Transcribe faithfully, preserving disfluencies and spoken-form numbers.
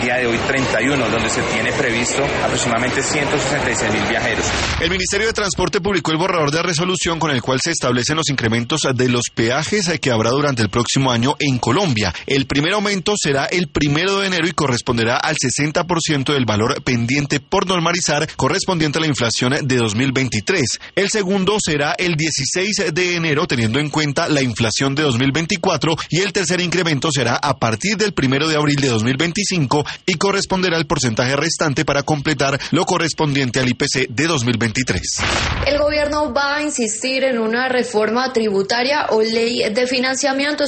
día de hoy treinta y uno, donde se tiene previsto aproximadamente ciento sesenta y seis mil viajeros. El Ministerio de Transporte publicó el borrador de resolución con el cual se establecen los incrementos de los peajes que habrá durante el próximo año en Colombia. El primer aumento será el primero de enero y corresponderá al sesenta por ciento del valor pendiente por normalizar correspondiente a la inflación de dos mil veintitrés. El segundo será el dieciséis de enero teniendo en cuenta la inflación de dos mil veinticuatro y el tercer incremento será a partir del primero de abril de dos mil veinticinco y corresponderá al porcentaje restante para completar lo correspondiente al I P C de dos mil veintitrés. El gobierno va a insistir en una reforma tributaria o ley de financiamiento